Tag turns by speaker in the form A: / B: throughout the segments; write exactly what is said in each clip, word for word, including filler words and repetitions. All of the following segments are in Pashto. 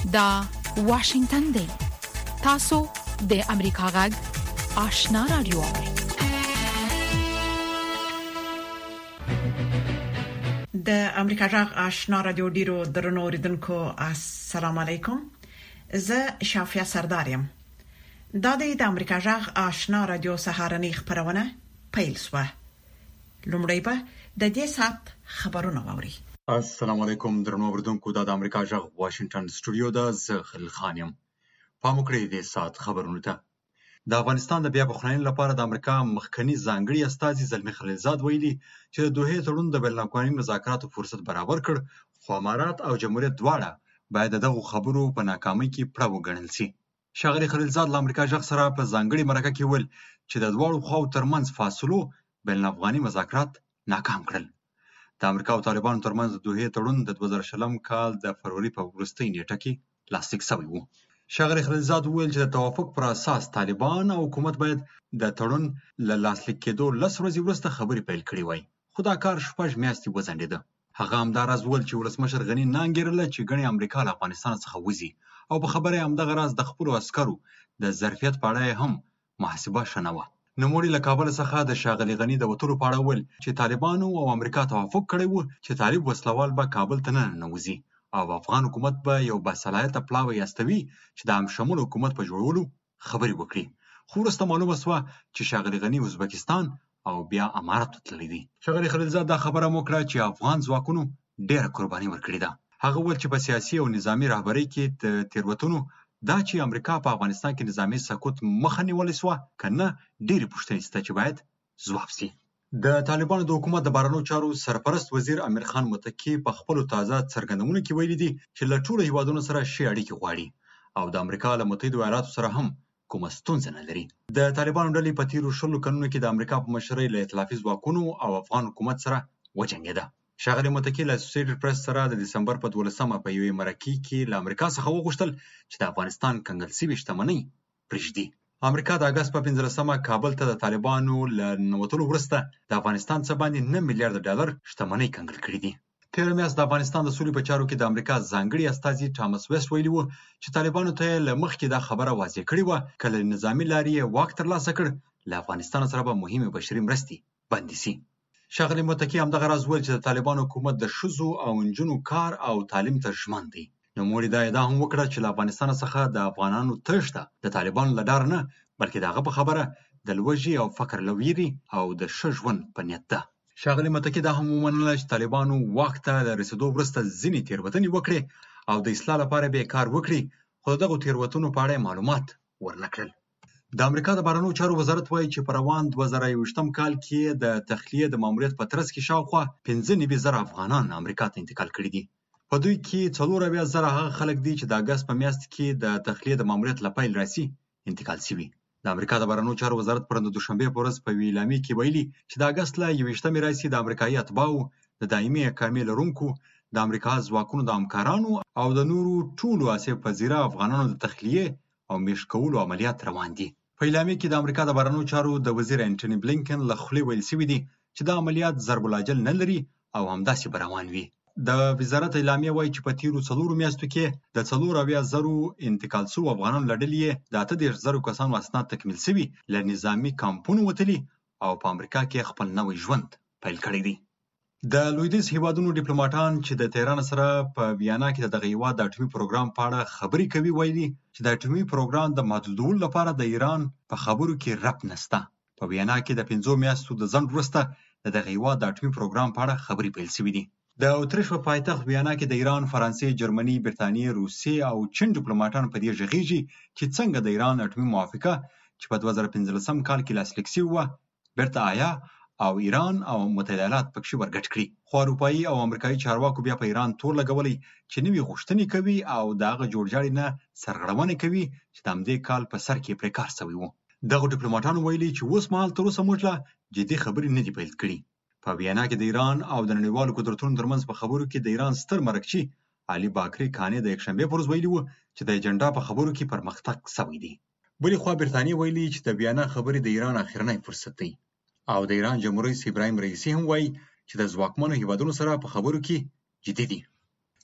A: دا واشنگتن دی. تاسو د امریکا غږ آشنا رادیو.
B: د امریکا غږ آشنا رادیو ډیرو درنو اوریدونکو السلام علیکم. زه شافیا سردارم. دا د امریکا غږ آشنا رادیو سهارنی خبرونه پیل شوه. لومړی به د دې سات خبرونه واوري.
C: السلام علیکم درنو اوریدونکو. د امریکا غږ واشنگټن سټوډیو د زه خلیل خان یم. پام وکړئ د سات خبرونه ته. د افغانستان د بیا پخلاینې لپاره د امریکا مخکنی ځانګړي استازي زلمی خلیلزاد ویلي چې د دوحې تړون د بین الاقوامي مذاکراتو فرصت برابر کړ، خو امارات او جمهوریت دواړه باید دغه خبرو په ناکامۍ کې پړه وګڼل شي. ښاغلي خلیلزاد له امریکا غږ سره په ځانګړي مرکه کې ویل چې د دواړو خواو ترمنځ فاصلو بین الافغاني مذاکرات ناکام کړل. د امریکا او طالبانو ترمنځ د دوحې تړون د دوه زره شلم کال د فروری په وروستۍ نیټه کې لاسلیک شوی و. ښاغلي خلیلزاد وویل چې د توافق پر اساس طالبان او حکومت باید د تړون له لاسلیک کېدو لس ورځې وروسته خبرې پیل کړې وای، خو دا کار شپږ میاشتې وځنډېده. هغه همداراز وویل چې ولسمشر غني نه انګېرله چې ګڼې امریکا له افغانستان څخه وځي، او په خبره یې همدغه راز د خپلو عسکرو د ظرفیت په اړه هم محاسبه ښه نه وه. نوموړي له کابل څخه د ښاغلي غني د وتلو په اړه وویل چې طالبانو او امریکا توافق کړی و چې طالب وسلوال به کابل ته نه ننوځي او افغان حکومت به یو باصلاحیته پلاوی استوي چې د عامشمول حکومت په جوړولو خبرې وکړي. خو وروسته معلومه شوه چې ښاغلي غني ازبکستان او بیا امارات ته تللی دی. ښاغلي خلیلزاد دا خبره هم وکړه چې افغان ځواکونو ډېره قرباني ورکړې ده. هغه وویل چې په سیاسي او نظامي رهبرۍ کې د تېروتنو دا چې امریکا په افغانستان کې نظامي سقوط مخه نیولې شوه که نه، ډېرې پوښتنې شته چې باید ځواب شي. د طالبانو د حکومت د بهرنیو چارو سرپرست وزیر امیر خان متکي په خپلو تازه څرګندونو کې ویلي دي چې له ټولو هیوادونو سره ښې اړیکې غواړي او د امریکا له متحدو ایالاتو سره هم کومه ستونزه نه لري. د طالبانو ډلې په تیرو شلو کلونو کې د امریکا په مشرۍ له ائتلافي ځواکونو او افغان حکومت سره وجنګېده. ښاغلي متکي له اسوسییټډ پریس سره د دسمبر په دولسمه په یوې مرکې کې له امریکا څخه وغوښتل چې د افغانستان کنګل شوې شتمنۍ پرېږدي. امریکا د اګست په پنځلسمه کابل ته د طالبانو له ننوتلو وروسته د افغانستان څخه باندې نه میلیارډ ډالر شتمنۍ کنګل کړې دي. تېره میاشت د افغانستان د سولې په چارو کې د امریکا ځانګړي استازي ټامس ویسټ ویلي وو چې طالبانو ته یې له مخکې دا خبره واضح کړې وه که له نظامي لارې یې واک ترلاسه کړ، له افغانستان سره به مهمې بشري مرستې بندې شي. ښاغلي متکي همدغه راز وویل چې د طالبانو حکومت د ښځو او نجونو کار او تعلیم ته ژمن دی. نوموړي دا ادعا هم وکړه چې له افغانستان څخه د افغانانو تښته د طالبانو له ډاره نه، بلکې د هغه په خبره د لوږې او فقر له ویرې او د ښه ژوند په نیت ده. ښاغلي متکي دا هم ومنله چې طالبانو واک ته د رسېدو وروسته ځینې تېروتنې وکړې او د اصلاح لپاره به یې کار وکړي، خو د دغو تېروتنو په اړه معلومات ورنه کړل. د امریکا د بهرنیو چارو وزارت وایي چې په روان دوه زره یوویشتم کال کې د تخلیې د ماموریت په ترڅ کې شاوخوا پنځه نوي زره افغانان امریکا ته انتقال کړي دي. په دوی کې څلور اویا زره هغه خلک دي چې د اګست په میاشت کې د تخلیې د ماموریت له پیل راځي انتقال شوي. د امریکا د بهرنیو چارو وزارت پرون د دوشنبې په ورځ په یوې اعلامیې کې ویلي چې د اګست له یوویشتمې راهیسې د امریکایي اتباعو د دایمي اقامې لرونکو د امریکا ځواکونو د همکارانو او د نورو ټولو آسیب پذیره افغانانو د تخلیې او میشت کولو عملیات روان دي. په اعلامیې کې د امریکا د بهرنیو چارو د وزیر انټوني بلینکن له خولې ویل شوي دي چې دا عملیات ضرب الاجل نه لري او همداسې به روان وي. د وزارت اعلامیه وایي چې په تیرو څلورو میاشتو کې د څلور اویا زرو انتقال شوو افغانانو له ډلې یې د اته دېرش زرو کسانو اسناد تکمیل شوي له نظامي کمپونو وتلي او په امریکا کې خپل نوی ژوند پیل کړی دی. د لویدیځ هیوادونو ډیپلوماټان چې د تهران سره په ویانا کې د دغه هیواد د اټومي پروګرام په اړه خبرې کوي ویلي چې د اټومي پروګرام د محدودولو لپاره د ایران په خبرو کې ربط نشته. په ویانا کې د پنځو میاشتو د ځنډ وروسته د دغه هیواد د اټومي پروګرام په اړه خبرې پیل شوي دي. د اتریش په پایتخت ویانا کې د ایران، فرانسې، جرمني، برتانیې، روسیې او چین ډیپلوماټان په دې غږیږي چې څنګه د ایران اټومي موافقه چې په دوه زره پنځلسم کال کې لاسلیک شوې وه بیرته آیا او ایران او متحده ایالات پکې ورګډ کړي. خو اروپایي او امریکایي چارواکو بیا په ایران تور لګولی چې نوې غوښتنې کوي او د هغه جوړجاړي نه سرغړونه کوي چې د همدې کال په سر کې پرې کار شوی و. دغو ډیپلوماټانو ویلي چې اوس مهال تر اوسه موږ لا جدي خبرې نه دي پیل کړي. په ویانا کې د ایران او د نړیوالو قدرتونو ترمنځ په خبرو کې د ایران ستر مرکچي علي باکري کانې د یکشنبې پر ورځ ویلي وو چې د اجنډا په خبرو کې پرمختګ شوی دی. بلې خوا برتانیې ویلي چې د ویانا خبرې د ایران اخرنی فرصت دی او د ایران جمهور رئیس ابراهیم رئیسي هم وایي چې د ځواکمنو هیوادونو سره په خبرو کې جدي دي.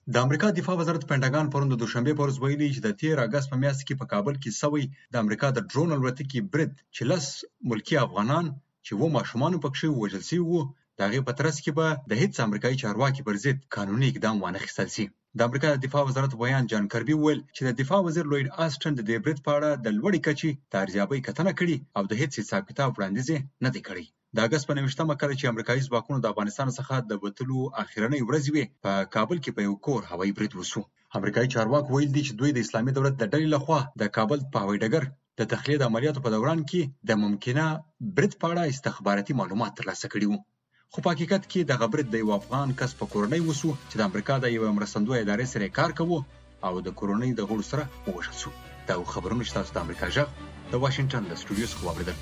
C: د امریکا دفاع وزارت پینټاګان پرون د دوشنبه په ورځ ویلي چې د تیر اگست په میاشت کې په کابل کې سوی د امریکا د ډرون الوتکې برید چې لس ملکی افغانان چې و ماشومان پکښې وژل شوي وو د هغې په ترڅ کې به د هیڅ امریکایي چارواکي پر ضد قانوني اقدام وانخیستل شي. د امریکا د دفاع وزارت بیان جان کربي وویل چې د دفاع وزیر لوید آسټن د دې برید په اړه د لوړې کچې د ارزیابۍ کتنه کړې او د هیڅ حساب کتاب وړاندیز نه دی کړی. د اگست په نویشتمه کله چې امریکایي ځواکونو د افغانستان څخه د وتلو اخرنۍ ورځې وې په کابل کې په یو کور هوایي برید وشو. امریکایي چارواکو ویل دي چې دوی د اسلامي دولت د ډلې لخوا د کابل په هوایي ډګر د تخلیه د عملیاتو په دوران کې د ممکنه برید په اړه استخباراتي معلومات ترلاسه کړي وو. خو په حقیقت کې دغه برید د یو افغان کس په کورنۍ وشو چې د امریکا د یوې مرستندویه ادارې سره کار کوي او د کورنۍ د غړو سره ووژل شو. دا خبرونه چې تاسو د امریکا غږ د واشنگټن له سټوډیو څخه واوریدل.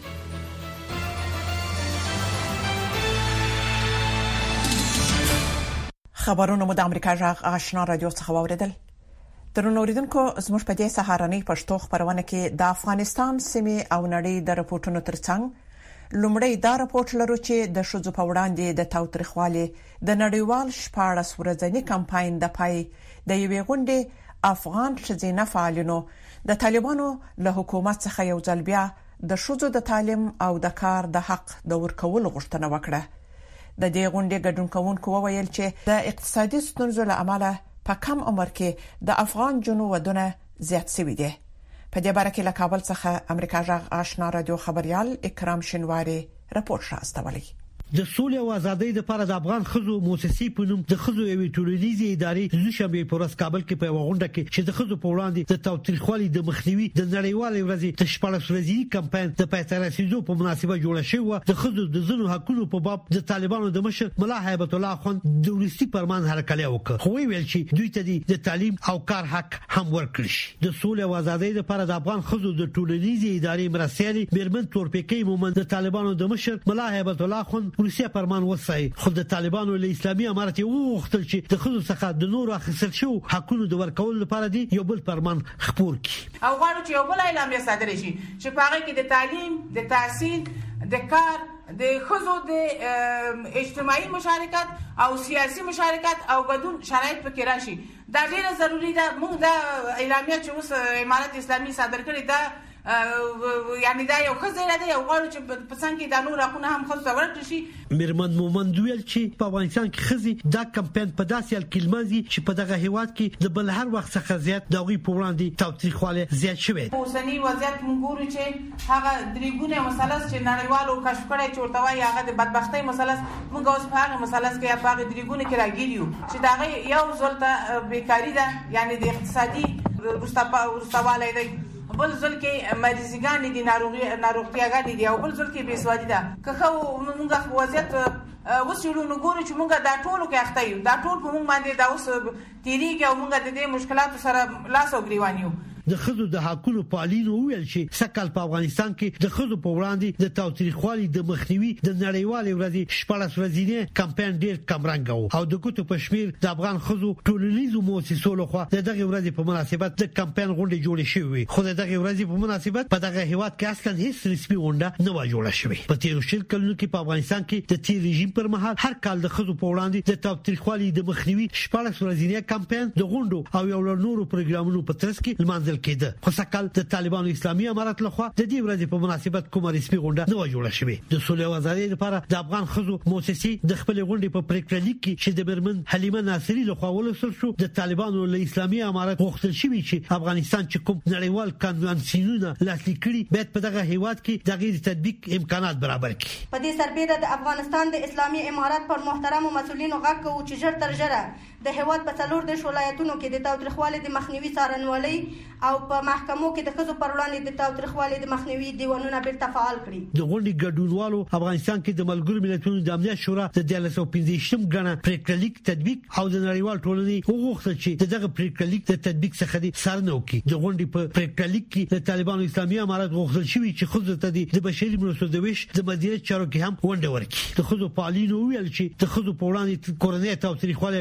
B: خبرونه مو د امریکا غږ آشنا رادیو څخه واوریدل. درنو اوریدونکو زموږ په دې سهارنۍ پښتو خبرونه کې د افغانستان سیمې او نړۍ د رپورټونو ترڅنګ لومړی دا رپورټ لرو چې د شذو په وړاندې د تاوتریخوالي د نړیوال شپاړس ورځنی کمپاین د پای د یوې غونډې افغان ښځینه فعالینو د طالبانو له حکومت څخه یو ځل بیا د شذو د تعلیم او د کار د حق د ورکولو غوښتنه وکړه. د دې غونډې ګډون کوونکو وویل چې د اقتصادي ستونزو له امله په کم عمر کې د افغان جنو ودونه زیات شوي دي. په دې باره کې له کابل څخه امریکا غږ آشنا رادیو خبريال اکرام شینواری راپور راستولی.
D: د سولې او ازادۍ لپاره د افغان خزو موسسې په نوم د خزو یوې ټولنیزې ادارې د شنبه په ورځ کابل کې په غونډه کې چې د خزو په وړاندې د تاوتریخوالي د مخنیوي د نړیوالې ورځې د شپږ ورځې کمپاین د پاتره سيزو په مناسبت جوړه شوې د خزو د زنو حقوقو په باب د طالبانو د مشر ملا هیبت الله خان د ورستي پرمان هرکلی وکړ. خو ویل چې دوی ته د تعلیم او کار حق هم ورکړي شي. د سولې او ازادۍ لپاره د افغان خزو د ټولنیزې ادارې مرسیالي میرمن تورپیکي مومند د طالبانو د مشر ملا هیبت الله خان روسیا پرمان وصای خو د طالبانو له اسلامي امارت یو وختل چې د خزو څخه د نور اخیستل شو حقوقو د ورکول لپاره دی یو بل پرمان خپور کی
E: او غواړو چې یو بل اعلامیه صادره شي چې په هغه کې د تعلیم د تحصیل د کار د خزو د اجتماعي مشارکت او سیاسي مشارکت او ګډون شرایط پکې راشي. دا ډیره ضروری ده. موږ د اعلامیه چې اوس امارت اسلامي صادر کړی دا یعنی دا یو خزه دی او غواړو چې په څنګه کې د نور حقوقونه هم خصوصا ورکړي شي.
D: میرمن مومند ویل چې په افغانستان کې خزي دا کمپاین په داسې الکلمازي چې په دغه هیواد کې د بل هر وخت څخه زیات دغه په وړاندې تاوتریخواله زیات شوی.
E: اوسنی وضعیت موږ ګورو چې هغه درېګونه مسله چې نړیوالو کشف کړی چې ورته وایي هغه د بدبختۍ مسله موږ اوس په هغه مسله کې په هغه درېګونه کې راګیریو چې دا یو ځلته بیکاری ده یعنی د اقتصادي ورستواله دی بل ځل کې مریضګان دي ناروغي ناروغتیاګان دي او بل ځل کې بیسوادي ده. که خو موږ وضعیت وسیلو نو ګورو چې موږ دا ټول کې اخته یو دا ټول په موږ باندې دا اوس تیریږي او موږ د دې مشکلاتو سره لاس او ګریوان یو.
D: د خزو د حقوقو پالینو ویل چې سکل په افغانستان کې د خزو په وړاندې د تاوتریخوالي د مخنیوي د نړیوالې ورځې شپږ ورځې کمپاین ډیر کمرنګ او د کوټو پښمیر د افغان خزو ټولنیزو مؤسسو لخوا دغه ورځې په مناسبت د کمپاین غونډه جوړه شوې. خو دغه ورځې په مناسبت په دغه هیواد کې اصلا هیڅ رسمي غونډه نه و جوړه شوې. په تیر شل کلونو کې په افغانستان کې د تیر رژیم پر مهال هر کال د خزو په وړاندې د تاوتریخوالي د مخنیوي شپږ ورځې کمپاین د غونډو او یو نورو پروګرامونو په ترڅ کې لمانځل کېده. خو سکل د طالبانو اسلامي امارت لخوا د دې ورځې په مناسبت کومه رسمي غونډه نه و جوړه شوې. د سولې او ازادۍ لپاره د افغان خزو موسسې د خپل غونډې په پریکړه لیک کې چې د برمن حلیمه ناصری لخوا ولوسل شو د طالبانو له اسلامي امارت غوښتل شوی چې افغانستان چې کوم نړیوال کنوانسیونونه لاسلیک کړي باید په دغه هیواد کې د غیر تطبیق امکانات برابر کړي.
F: په دې سربېره د افغانستان د اسلامي امارت پر محترمو مسؤلینو غږ کوو چې ژر تر ژره د هیواد په څلور د ولایتونو کې د تاوتریخوالي د مخنیوي څارنوالي او په محکمو کې د خزو پر وړاندې د تاوتریخوالي د مخنیوي دیوانونه بیرته فعال کړي.
D: د غونډې ګډونوالو افغانستان کې د ملګرو ملتونو د امنیت شورا د دیارلس او پنځه غنه پریکړه لیک تطبیق او د نړیوال ټولنې وغوښتل چې دغه پریکړه لیک د تطبیق څخه د سرنو کې د غونډې په پریکړه لیک کې د طالبانو اسلامي امارت غوښتل شوی چې خزو ته د بشري مرستو د ویش د مدیریت چارو کې هم ونډه ورکړي. د خزو پالینو ویل چې د خزو په وړاندې کورنۍ تاوتریخوالي ډیر شوی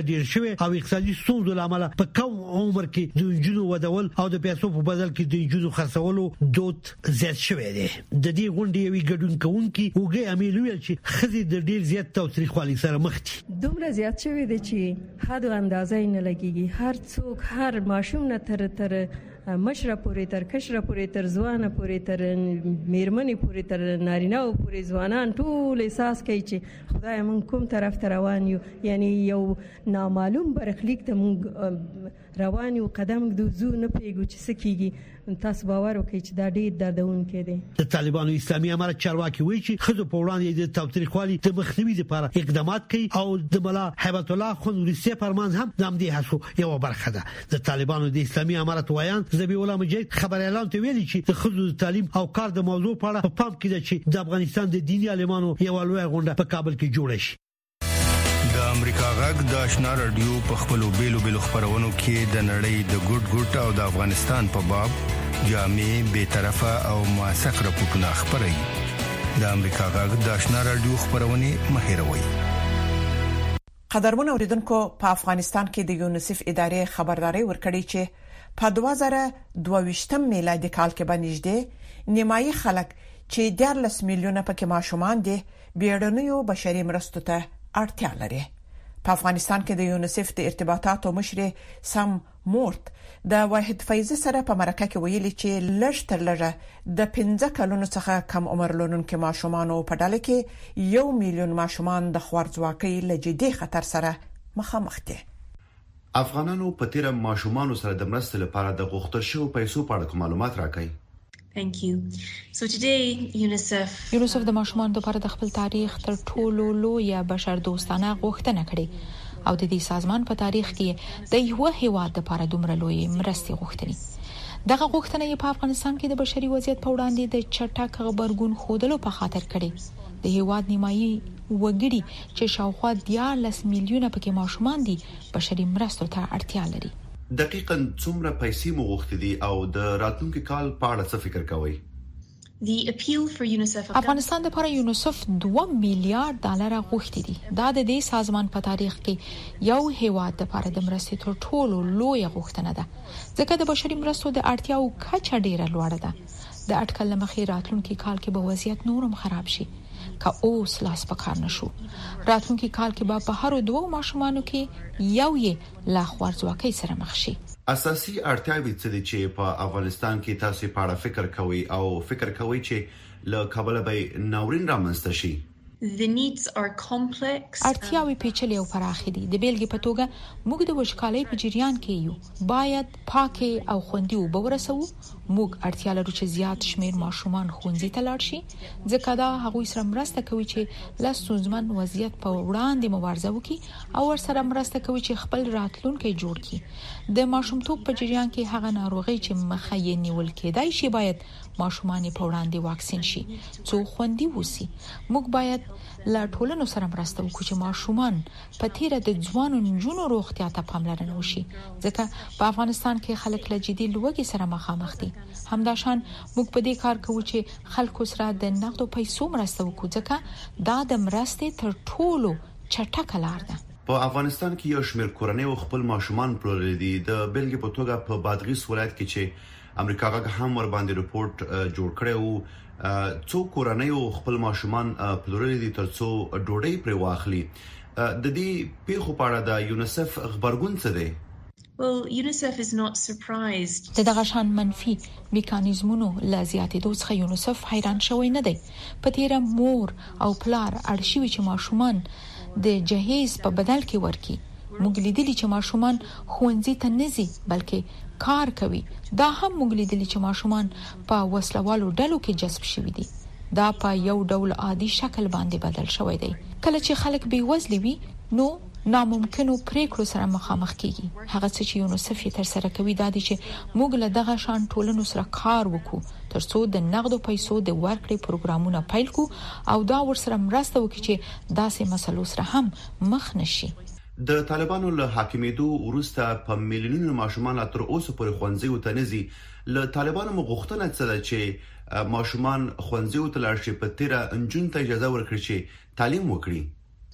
D: شوې او اقتصادي ستونزو لامل په کم عمر کې د جنو ودول او د پیسو په بدل کې د جنو خرڅولو دود زیات شوې ده. د دې غونډې یوې ګډون کوونکي وګي امیر ویل چې خزي د ډیر زیات تاوتریخوالي سره مخ دي.
G: دومره زیات شوې ده چې حد او اندازې نه لګيږي. هر څوک هر ماشوم نه تر تر مشره پورې تر کشره پورې تر ځوانه پورې تر میرمنې پورې تر نارینه او پورې ځوانان ټول احساس کوي چې خدای مون کوم طرف ته روان یو، یعنی یو نامعلوم برخلیک ته مون روان یو، قدم د زو نه پیګو چې سکیږي. تاسو باور وکړئ چې دا ډیر دردونکې دي.
D: د طالبانو اسلامي امارت چارواکي وایي چې خزو په وړاندې د تاوتریخوالي د مخنیوي لپاره اقدامات کوي او د ملا هیبت الله خون ورسته فرمان هم د امدي هڅو یو برخه ده. د طالبانو د اسلامي امارت وایان زبی الله مجید خبر اعلان ته ویلي چې د خزو تعلیم او کار د موضوع په اړه په پام کې ده چې د افغانستان د دینی عالمانو یو لوی غونډه په کابل کې جوړه شي.
H: د امریکا غږ د آشنا رادیو په خپلو بیلو بیلو خبرونو کې د نړۍ د ګډ ګډ او د افغانستان په باب جامع بے طرفه او موثق راپورټونه خبري. د امریکا غږ د آشنا رادیو خبرونه مهیروي.
B: قدرمن اوریدونکو، په افغانستان کې د یونیسف ادارې خبرداري ورکړې چې په دوه زره دوه ویشتم میلادي کال کې باندې نیمایي خلک چې دیارلس میلیونه پکې ماشومان دي بیړنیو بشري مرستو ته اړتیا لري. په افغانستان کې د یونیسف د ارتباطاتو مشر سم مورت د واحد فیض سره په مرکه کې ویلي چې لږ تر لږه د پنځه کلونو څخه کم عمر لرونکو ماشومانو په ډله کې یو میلیون ماشومان د خوارځواکۍ له جدي خطر سره مخامخ دي.
I: افغانانو په تیر ماشومانو سره د مرستې لپاره د غوښتل شوو پیسو په اړه معلومات راکړي.
J: Thank you. So today UNICEF
A: یونیسف د ماشومانو لپاره د خپل تاریخ تر ټولو لوی بشر دوستانه غوښتنه کړې او د دې سازمان په تاریخ کې د یو هیواد لپاره دومره لوی مرستې غوښتنې. دغه غوښتنې په افغانستان کې د بشري وضعیت په وړاندې د چټک غبرګون خودلو په خاطر کړې. د هیواد نیمایي وګړي چې شاوخوا دیارلس میلیونه پکې ماشومان دي بشري مرستو ته اړتیا لري.
I: دقیقاً څومره پیسې مو غوښتې دي او د راتلونکي کال په اړه څه فکر کوئ؟
J: The appeal for UNICEF
A: افغانستان لپاره یونیسف دوه میلیارډ ډالر غوښتي دي. دا د دې سازمان په تاریخ کې یو هیواد لپاره د مرستې تر ټولو لوی غوښتنه ده ځکه د بشري مرستو د اړتیاو کچه ډیره لوړه ده. د اټکل لمخې راتلونکي کال کې به وضعیت نورم خراب شي که اوس لاس پکار نشو. راتلونکي کال کې به په هر دوه ماشومانو کې یو یې لا خوارځواکۍ سره مخ شي.
I: اساسي اړتیاوې څه دي چې په افغانستان کې تاسو په اړه فکر کوئ او فکر کوئ چې له کابل به ناورین رامنځته شي؟
J: The needs are complex.
A: اړتیاوې پیچلې او پراخې دي. د بیلګې په توګه موږ د وچکالۍ په جریان کې یو. باید پاکه او خوندي اوبه ورسوو. موږ اړتیا لرو چې زیات شمیر ماشومان ښوونځي ته لاړ شي ځکه دا هغوی سره مرسته کوي چې له ستونزمن وضعیت په وړاندې مبارزه وکړي او ورسره مرسته کوي چې خپل راتلونکی جوړ کړي. د ماشومتوب په جریان کې هغه ناروغي چې مخه یې نیول کېدای شي باید ماشومان په وړاندې واکسین شي څو خوندي وسی. موږ باید لا ټولنو سره مرسته وکړو چې ماشومان په تیره د ځوانو نجونو روغتیا ته پاملرنه وشي ځکه په افغانستان کې خلک له جدي لوږې سره مخامخ دي. همداشان موږ په دې کار کوو چې خلکو سره د نقدو پیسو مرسته وکړو ځکه دا د مرستې تر ټولو چټکه لار ده.
I: په افغانستان کې یو شمېر کورنۍ خپل ماشومان پلورلي دي. د بیلګې په توګه په بادغیس ولایت کې چې امریکا غږ هم ور باندې رپورت جوړ کړی وو څو کورنۍ خپل ماشومان پلورلي دي ترڅو ډوډۍ پر واخلي. د دې پیښو په اړه د یونیسف خبرګون څه دی؟
J: Well, UNICEF is not surprised.
A: د دغه شان منفي میکانیزمونو له زیاتېدو څخه یونیسف حیران شوی نه دی. په تیره مور او پلار اړ شوي چې ماشومان د جهیز په بدل کې ورکي. موږ لیدلی چې ماشومان ښوونځي ته نه ځي بلکې کار کوي. دا هم موږ لیدلی چې ماشومان په وسلوالو ډلو کې جذب شوي دي. دا په یو ډول عادي شکل باندې بدل شوی دی. کله چې خلک بې وزلي وي نو ناممکنو پریکړو سره مخامخ کیږي. هغه څه چې یونیسف یې تر سره کوي دا دي چې موږ له دغه شان ټولنو سره کار وکړو ترڅو د نقدو پیسو د ورکړې پروګرامونه پیل کړو او دا ورسره مرسته وکړي چې داسې مسلو سره هم مخ نشي.
I: د طالبانو له حاکمیدو وروسته په میلیونونو ماشومان تر اوسه پورې ښوونځي ته نه ځي. له طالبانو مغوښتنه څه ده چې ماشومان ښوونځي ته لاړ شي؟ په تیره انجون ته اجازه ورکړي چې تعلیم وکړي.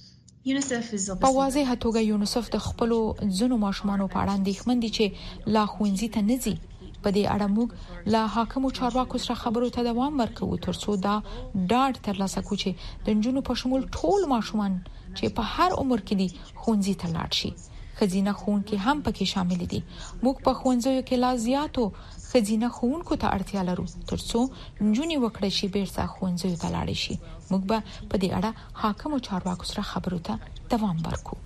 A: په واضح توګه یونیسف د خپل ځینو ماشومانو په اړه اندېښمن دي چې لا ښوونځي ته نه ځي. په دې اړه موږ لا حاکمو چارواکو سره خبرو ته دوام ورکوو ترڅو دا ډاډ ترلاسه کړو چې د نجونو په شمول ټول ماشومان چې په هر عمر کې دي ښوونځي ته لاړ شي. خزینه ښوونکي هم پکې شامل دي. موږ په ښوونځیو کې لا زیاتو خزینه ښوونکو ته اړتیا لرو ترڅو نجونې وکړي شي بیرته ښوونځیو ته لاړ شي. موږ به په دې اړه حاکمو چارواکو سره خبرو ته دوام ورکوو.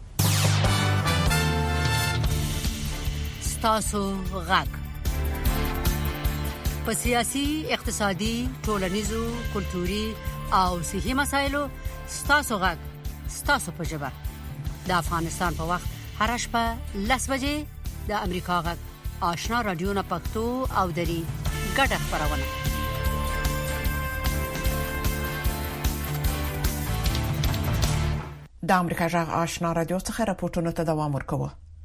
K: ستاسو غږ په سیاسي، اقتصادي، ټولنیزو، کلتوري او صحي مسایلو ستاسو غږ ستاسو په ژبه د افغانستان په وخت هر شپه لس بجې د امریکا غږ آشنا رادیو نه پښتو او دري ګډه خبرونه.
B: د امریکا غږ آشنا رادیو څخه راپورټونه ته دوام ورکوي.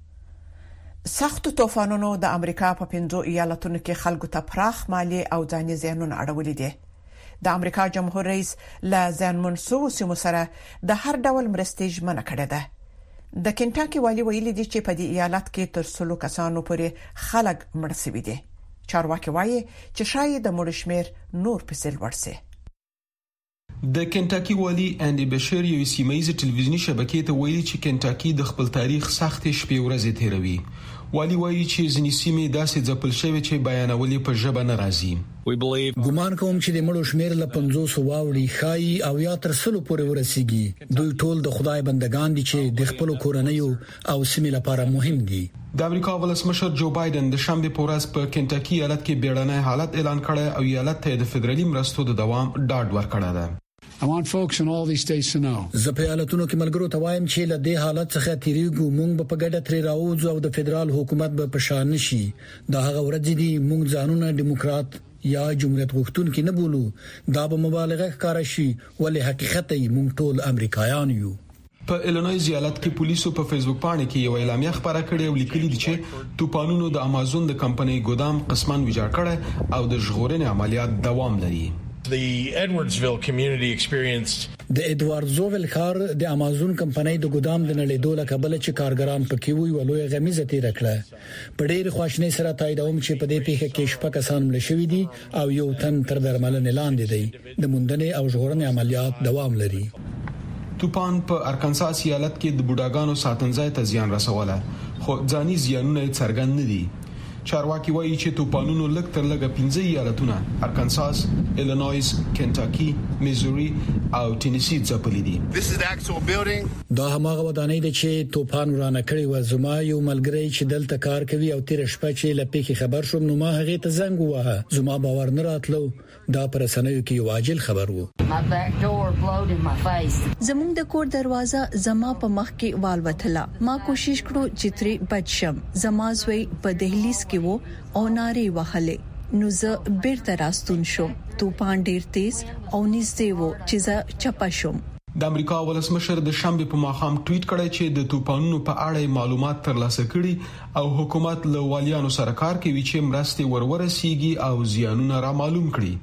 B: سخت طوفانونو د امریکا په پنځو ایالتونو کې خلکو ته پراخ مالی او ځاني زیانونه اړولي دي. د امریکا جمهور رئیس له زیانمن شوو سیمو سره د هر ډول مرستې ژمنه کړې ده. د کنټاکي والی ویلي دي چې په دې ایالت کې تر سلو کسانو پورې خلک مړ شوي دي. چارواکي وایي چې شاید د مړو شمیر نور په سل ورسي.
L: د کنټاکي والی انډي بشیر یو سیمایي ټلویزیونی شبکې ته ویلي چې کنټاکي د خپل تاریخ سخت شپې ورځې تیروي. والی وایي چې ځینې سیمې داسې ځپل شوی چې بیانولې په ژبه نه راځي.
M: ګومان کوم چې د مړو شمیر له پنځوس واوړي خای او یا تر سلو پورې ورسیږي. دوی ټول د خدای بندگان دي چې د خپل کورنیو او سیمې لپاره مهم دي.
L: د امریکا ولسمشر جو بایدن د شنبه په ورځ په کنټاکي ایالت کې بیړنی حالت اعلان کړ او ایالت ته د فدرالي مرستو د دوام ډاډ ورکړی دی.
N: I want folks in all these states to know.
M: زه په ایالتونو کې ملګرو ته وایم چې له دې حالت څخه تیریږو موږ په ګډه ترې راوځو او د فدرال حکومت به پشان نشي. دا هغه ورځ دي موږ ځانونه دیموکرات یا جمهوریت غوښتونکي نه بولو. دا به مبالغه ښکارا شي ولې حقیقت یې موږ ټول امریکایان یو.
L: په ایلینویز ایالت کې پولیسو په فیسبوک باندې کې یو اعلامیه خبره کړې او لیکلي دي چې طوفانونو د امازون د کمپنۍ ګودام قسمان ویجاړ کړي او د ژغورنې عملیات دوام لري.
O: The Edwardsville community experienced
M: د ایدواردزویل ښار د امازون کمپنۍ د ګودام د نړیدو له کبله چې کارګران پکې وي ولوي غمیزه تیر کړه. په ډېر خواشنۍ سره تاییدوم چې په دې پیښه کې شپږ کسان مړ شوي دي او یو تن تر درملنې لاندې دی. د موندنې او ژغورنې عملیات دوام لري.
L: طوفان په ارکانساس ایالت کې د بوډاګانو ساتنځای ته زیان رسوله خو ځاني زیانونه څرګند نه دي. چارواکي وایي چې طوفانونو لږ تر لږه پنځه ایالتونه ارکانساس، ایلینویز، کنټاکي، میزوري او ټینیسي ځپلي دي.
M: دا هماغه ودانۍ ده چې طوفان ورانه کړی و. زما یو ملګری چې دلته کار کوي او تیر شپه چې لپیخي خبر شوم نو ما هغه ته زنګ ووهه. زما باور نه راتلو. دا پر سنوي کې یو عاجل خبر وو.
P: زموږ د کور دروازه زما په مخ کې والوتله. ما کوشش کړو چې ترې بچ شم. زما زوی په دهلیز کې وو او نارې وهلې. نو زه بیرته راستون شوم. طوفان ډیر تیز او نږدې وو چې زه چپه شوم.
L: د امریکا ولسمشر د شنبه په ماښام ټویټ کړی چې د طوفانونو په اړه معلومات ترلاسه کړي او حکومت له والیانو سره کار کوي چې مرستې ورورسیږي او زیانونه را معلوم کړي.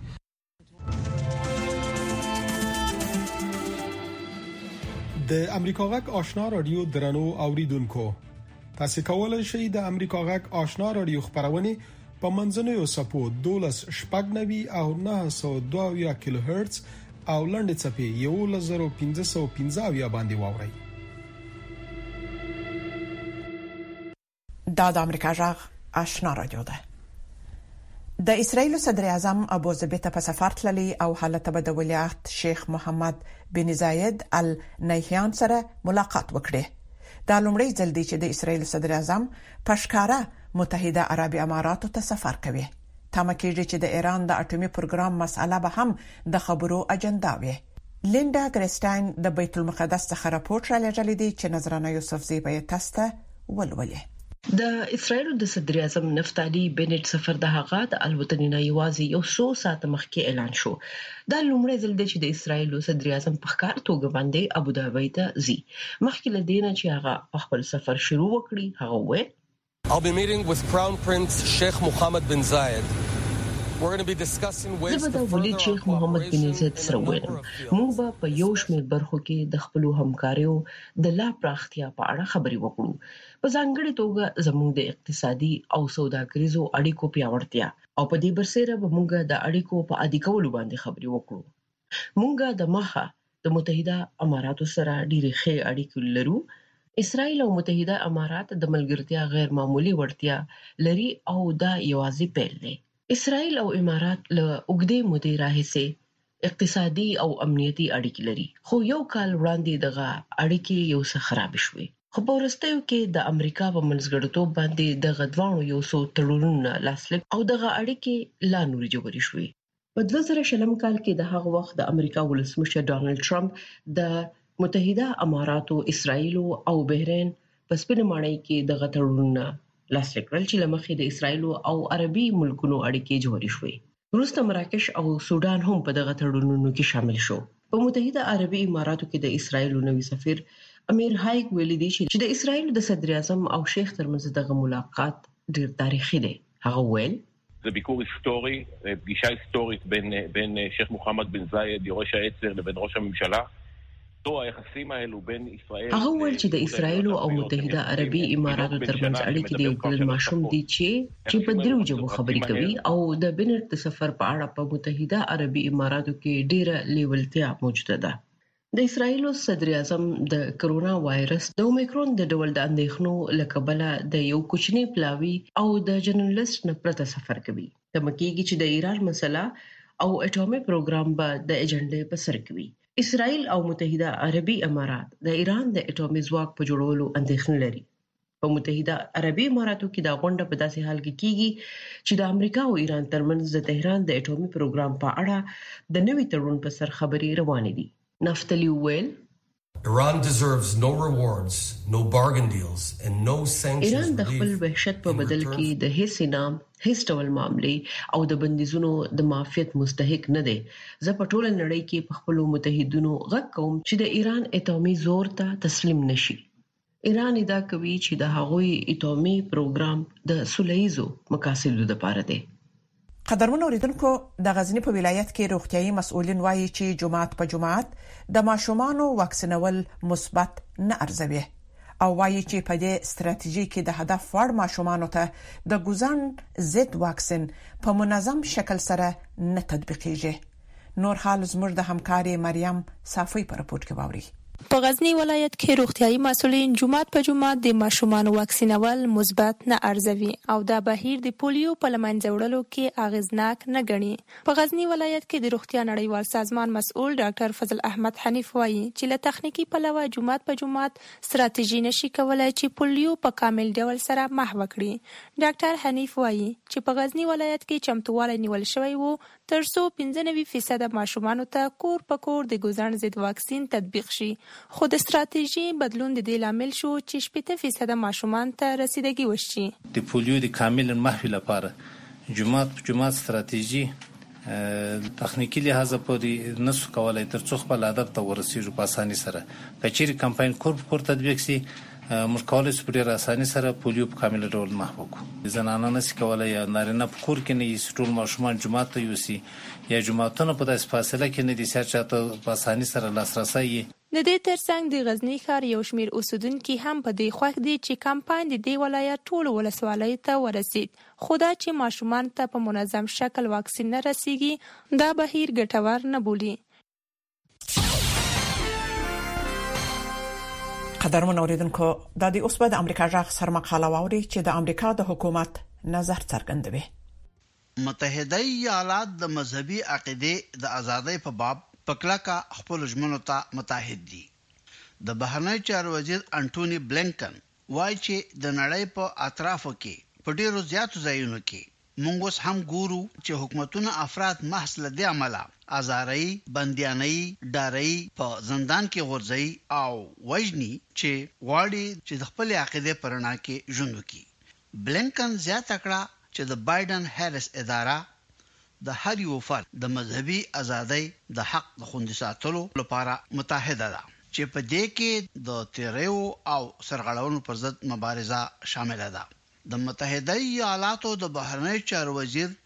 L: د امریکا غږ آشنا رادیو درنو اوریدونکو، تاسو کولای شئ د امریکا غږ آشنا رادیو خبرونه په منځنوي سپو دولس شپږ نوي او نه سو دوه کیلو هرتز او لنډ چپی یو لزر پنځه سو پنځه یا باندې واوري.
B: دا د امریکا غږ آشنا رادیو ده. د اسرائیل صدر اعظم ابو ظبي ته په سفر تللی او حالت به د ولیعهد شیخ محمد بن زاید ال نهیان سره ملاقات وکړي. دا لومړی ځل دی چې د اسرائیل صدر اعظم پښکارا متحده عربي اماراتو ته سفر کوي. تمه کېږي چې د ایران د اټومي پروګرام مسأله به هم د خبرو اجنډا وي. لیندا ګریسټاین د بیت المقدس څخه راپورټ را لېږلی دی چې نظرانه یوسف زی به تاسو ولولي.
Q: د اسرائیل د صدر اعظم نفتالي بنټ سفر د هغه د الوتنې نه یوازې یو څو ساعت مخکې اعلان شو. دا لومړی ځل دی چې د اسرائیل صدر اعظم په ښکار توګه باندې ابو ظبي ته ځي. مخکې له دې نه چې هغه خپل سفر شروع وکړي هغه وې
R: I'll be meeting with Crown Prince Sheikh Mohammed bin Zayed
Q: زه به د ولي شیخ محمد بن زید سره وایم موږ به په یو شمېر برخو کې د خپل همکاریو د لا پراختیا په اړه خبرې وکړو. په ځانګړي توګه زموږ د اقتصادي او سوداګریزو اړیکو پیاوړتیا او په دې برسېره به موږ د اړیکو په عادي کولو باندې خبرې وکړو. موږ د مخه د متحده اماراتو سره ډېرې ښې اړیکې لرو. اسرائیل او متحده امارات د ملګرتیا غیر معمولی وړتیا لري او دا یوازې پیل دی. اسرائیل او امارات له اوږدې مودې راهیسې اقتصادي او امنیتي اړیکې لري، خو یو کال وړاندې دغه اړیکې یو څه خراب شوې. خو په وروستیو کې د امریکا په منځګړیتوب باندې دغه دواړو یو څو تړونونه لاسلیک او دغه اړیکې لا نورې ژورې شوې. په دوه زره شلم کال کې د هغه وخت د امریکا ولسمشر ډانلډ ټرمپ د متحده اماراتو، اسرائیل او بحرین په سپینه ماڼۍ کې دغه تړونونه لاسلیک کړل چې لمخې د اسرائیل او عربي ملکونو اړیکې جوړې شوې. وروسته مراکش او سودان هم په دغه تړونونو کې شامل شو. په متحده عربي اماراتو کې د اسرائیل نوي سفیر امیر هایک ویلي دی چې د اسرائیل د صدر اعظم او شیخ ترمنځ دغه ملاقات ډېر تاریخي دی. هغه ویل
R: זה بיקור היסטורי, פגישה היסטורית בין, בין שייח מוחמד בן זאיד, יורש העצר, לבין ראש הממשלה.
Q: هغه ویل چې د اسرائیل او متحده عربي اماراتو ترمنځ اړیکې د یو ګل ماشوم دي چې چې په درو ژبو خبرې کوي او د بنټ د سفر په اړه په متحده عربي اماراتو کې ډېره لیولتیا موجوده ده. د اسرائیل صدر اعظم د کرونا وایرس د اومیکرون د ډول د اندېښنو له کبله د یو کوچنی پلاوی او د جرنالست نه پرته سفر کوي. د مکیږي چې د ایران مسله او اټومي پروګرام به د ایجنډې په سر کوي. اسرائیل او متحده عربي امارات د ایران د اټومي ځواک په جوړولو اندېښنه لري. په متحده عربي اماراتو کې دا غونډه په داسې حال کې کیږي چې د امریکا او ایران ترمنځ د تهران د اټومي پروګرام په اړه د نوي تړون په سر خبرې روانې دي. نفتلی ویل
S: Iran deserves no rewards, no bargain deals and no sanctions.
Q: ایران د خپل وحشت په بدل کې د هیڅ انعام، هیڅ ډول معاملې او د بندیزونو د معافیت مستحق نه دی. زه په ټوله نړۍ کې په خپل متحدینو غږ کوم چې د ایران اټومي زور ته تسلیم نشي. ایران ادعا کوي چې د هغوی اټومي پروګرام د سولهییزو مقاصدو لپاره دی.
B: قدرمن اوریدونکو، د غزنی په ولایت کې روغتيایي مسؤلین وایي چې جمعات په جمعات د ماشومانو واکسینول مثبت نه ارزوي او وایي چې په دې ستراتیژي کې د هدف وړ ماشومانو ته د ګوزن ضد واکسین په منظم شکل سره نه تطبیقيږي. نور حال زموږ د همکاري مریم صافي په رپورت کې ووري.
T: په غزنی ولایت کې روغتيایي مسؤلین جمعات په جمعات د ماشومان واکسینول مثبت نه ارزوي او دا بهیر د پولیو په لمنځه وړلو کې اغیزناک نه ګڼي. په غزنی ولایت کې د روغتیا نړیوال سازمان مسؤل ډاکټر فضل احمد حنیف وایي چې له تخنیکی پلوه جمعات په جمعات ستراتیژي نشي کولای چې پولیو په کامل ډول سره محو کړي. ډاکټر حنیف وایي چې په غزنی ولایت کې چمتووالی نیول شوی وو ترڅو پنځه نوي فیصد ماشومان ته کور په کور د ګوزن ضد واکسین تطبیق شي. خو د ستراتیژي بدلون د دې لامل شو چې شپږ فیصد ماشومان ته رسیدګي وشي.
U: د پولیو د کامل محو لپاره جمعات په جمعات ستراتیژي تخنیکی لحاظه پورې نسو کولای ترڅو خپل هدف ته ورسیږو په اساني سره. کچېری کمپاین کور په کور تطبیق سي موږ کولای شو په ډېر اساني سره پولیو په کامل ډول محو کړو. زنانه نسي کولای یا نارینه په کور کې نه یې ټول ماشومان جمعات ته یوسي یا جمعاتونه په داسې فاصله کې نه دي چې چاته په اساني سره لاسرسي.
T: د دې ترڅنګ د غزنی ښار یو شمیر اوسیدونکو هم په دې خوښ دي چې کمپاین د دې ولایت ټول ولسوالۍ ته ورسید. خدا چې ماشومان ته په منظم شکل واکسین نه رسیږي دا بهیر ګټور نه بولي.
B: قدرمن اوریدونکو، د دې اوس په د امریکا ژغ سر مقاله واوري چې د امریکا د حکومت نظر څرګندوي.
V: متحده ایالات د مذهبي عقیده د ازادۍ په باب پکلاکا خپل ژمنو ته متحد دي. د بهرنی چارو وزیر انټونی بلینکن وایي چې د نړۍ په اطرافو کې په ډیرو زیاتو ځایونو کې موږ اوس هم ګورو چې حکومتونه افراد محض له دې عمله ازاري، بندياني، ډاري، په زندان کې غورځي او وژني چې غواړي چې د خپل عقیده پرنا کې ژوند وکړي. بلینکن زیاته کړه چې د بایدن هریس اداره د هر یو فرد د مذهبي ازادۍ د حق د خوندي ساتلو لپاره متحده ده چې په دې کې د تیریو او سرغړونو پر ضد مبارزه شامل ده. د متحده ایالاتو د بهرنی چارو وزیر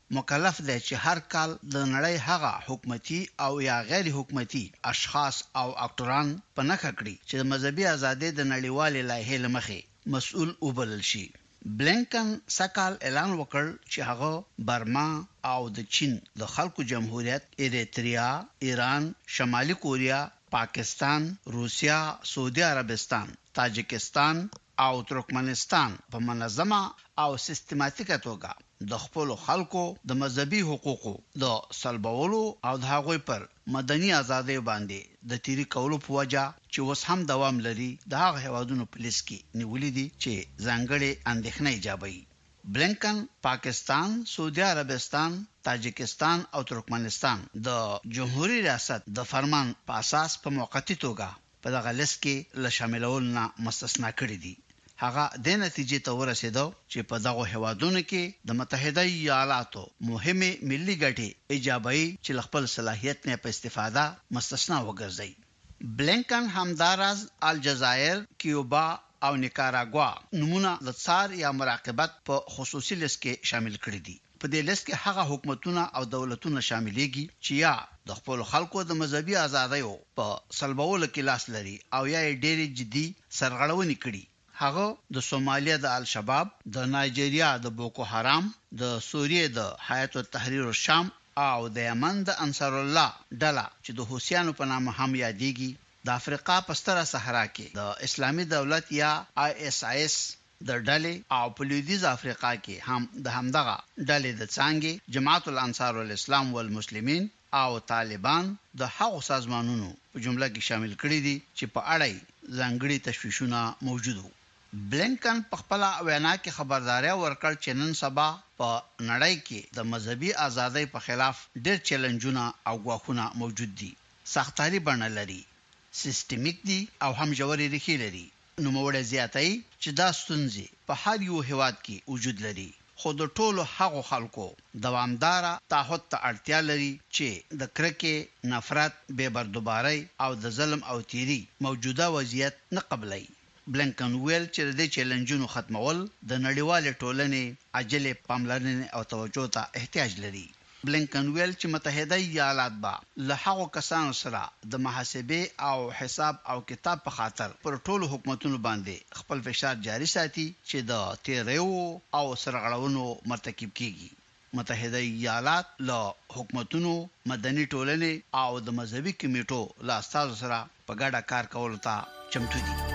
V: مکلف دی چې هر کال د نړۍ هغه حکومتي او یا غیر حکومتي اشخاص او اکټوران په نخښه کړي چې د مذهبي ازادۍ د نړیوالې لایحې لمخې مسؤل وبلل شي. بلینکن سکهال اعلان وکړ چې هغه برما او د چین د خلکو جمهوریت، ایریتریا، ایران، شمالي کوریا، پاکستان، روسیا، سعودي عربستان، تاجکستان او ترکمنستان په منظمه او سیستماتیکه توګه د خپل خلکو د مذهبي حقوقو د سلبولو او د هغوی پر مدني ازادۍ باندې د تیری کولو په وجه چې اوس هم دوام لري د هغه هیوادونو پولیس کې نیولې دي چې ځانګړي اندېښنه ایجابوي. بلینکن پاکستان، سعودي عربستان، تاجکستان او ترکمنستان د جمهوریت ریاست د فرمان په اساس په موقتی توګه په دغه لیست کې له شاملول نه مستثنا کړی دي. هغه د نتیجې ته ورسېدو چې په دغه هیوادونو کې د متحده ایالاتو مهمه ملي ګټې ایجابي چې خپل صلاحیت نه په استفاده مستثنا وګرځي. بلینکن همدارز الجزایر، کیوبا او نیکاراګوا نمونه د څار یا مراقبت په خصوصي لیست کې شامل کړي دي. په دې لیست کې هغه حکومتونه او دولتونه شاملېږي چې یا د خپل خلکو د مذهبي ازادۍ په سلبولو کې لاس لري او یا ډېری جدي سرغړونې کړي. هغه د سومالیا د الشباب، د نایجیریا د بوکو حرام، د سوریې د حیات التحریر الشام او د یمن د انصار الله ډله چې د حوثیانو په نامه هم یادېږي، د افریقا په ستره صحرا کې د اسلامي دولت یا آی ایس آی ایس د ډلې او په لویدیځ افریقا کې هم د همدغه ډلې د څانګې جماعت الانصار الاسلام والمسلمین او طالبان د هغو سازمانونو په جمله کې شامل کړي دي چې په اړه ځانګړي تشویشونه موجود وو. بلینکن په خپل وینا کې خبرداري ورکړ چې نن سبا په نړۍ کې د مذهبي ازادۍ په خلاف ډېر چیلنجونه او غواخونه موجود دي. سختاري بڼه لري، سیستمیک دي او هم ژورې ریښې لري. نو موږ زیاتای چې دا ستونزې په هر یو هیواد کې وجود لري، خو د ټولو هغو خلکو دوامدار تعهد ته اړتیا لري چې د کرکې، نفرت، بے بردبارۍ او د ظلم او تیری موجوده وضعیت نه قبلای. بلینکن ویل چې د چیلنجونو ختمول د نړیوال ټولنې عاجله پاملرنې او توجه ته احتیاج لري. بلینکن ویل چې متحده ایالات به له هغو کسانو سره د محاسبه او حساب او کتاب په خاطر پر ټولو حکومتونو باندې خپل فشار جاری ساتي چې د تیریو او سرغړونو مرتکب کیږي. متحده ایالات له حکومتونو، مدني ټولنې او د مذهبي کمیټو له استازو سره په ګډه کار کولو ته چمتو دي.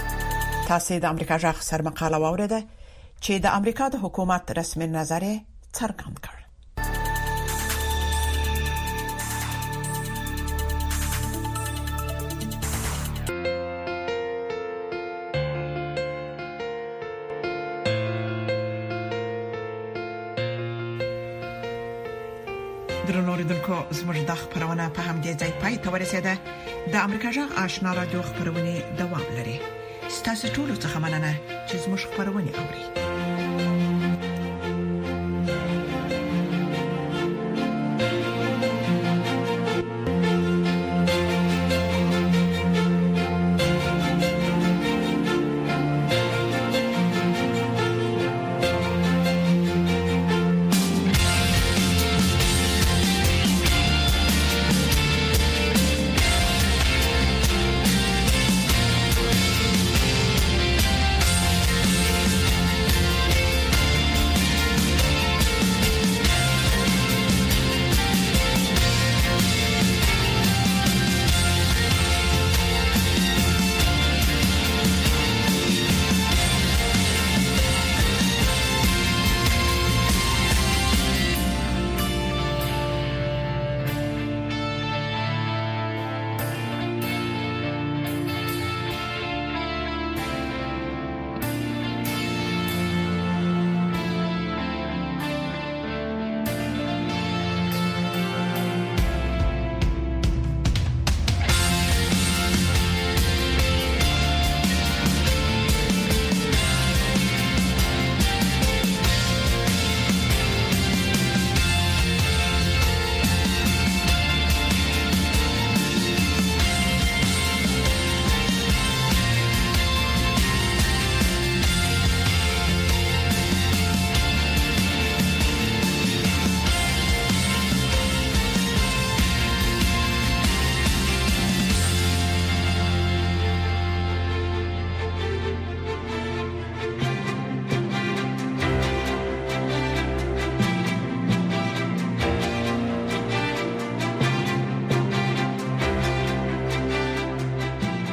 B: تاسو د امریکا جغ سر مقاله واوریده چې د امریکا د حکومت رسمي نظر څرګند کړ. درنو ریدونکو زموږ د خبرونه په هم دي ځای پای ته ورسېده. د امریکا جغ آشنا رادیو خبرونه دوام لري. ستاسو ټول څه مننه چې زموږ خبرونه اوري.